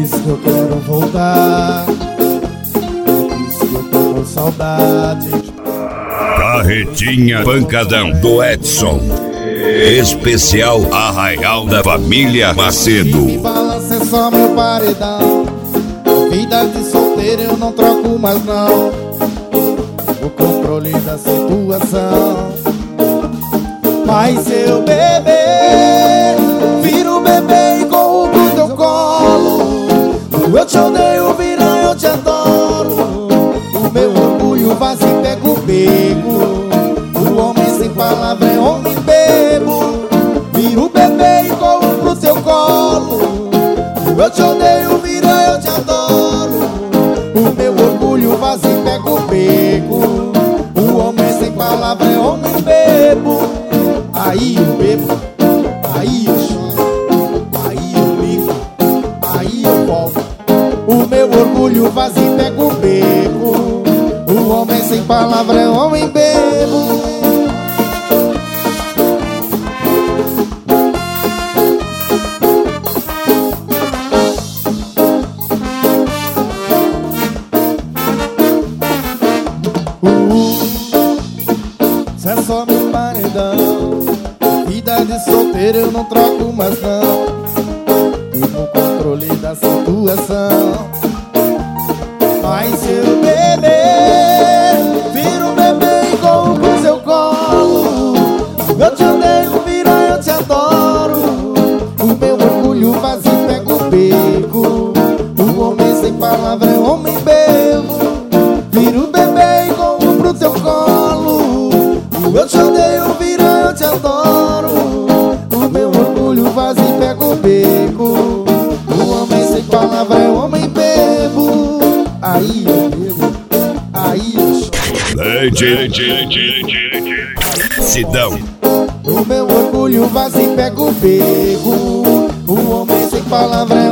isso que eu quero voltar, isso que eu tô com saudade. Carretinha Pancadão do Edson, especial Arraial da Família Macedo. Me balança é só meu paredão, vida de solteiro eu não troco mais não. O controle da situação. Mas se eu beber, viro bebê e corro pro teu colo. Eu te odeio, vira, eu te adoro. O meu orgulho vazio pega o beco. O homem sem palavra é homem bebo. Viro bebê e corro pro teu colo. Eu te odeio, vira, eu te adoro. O meu orgulho vazio pega o beco. O homem sem palavra é homem bebo. Aí eu bebo, aí eu choro, aí eu ligo, aí eu volto. O meu orgulho vazio pega o beco. O homem sem palavra é homem bebo. Cê é só meu paredão, vida de solteiro eu não troco mais não. Vivo o controle da situação. Mas se eu beber, viro bebê e corro pro seu colo. Eu te odeio, vira, eu te adoro. O meu orgulho vazio pega o beco. O homem sem palavra é homem bebo. Viro bebê e corro pro teu colo. Eu te odeio, vira, eu te adoro. O meu orgulho vazio pega o beco. O homem sem palavra é homem bebo. Aí eu bebo, aí eu choro. Sidão. O meu orgulho vazio pega o beco. O homem sem palavra é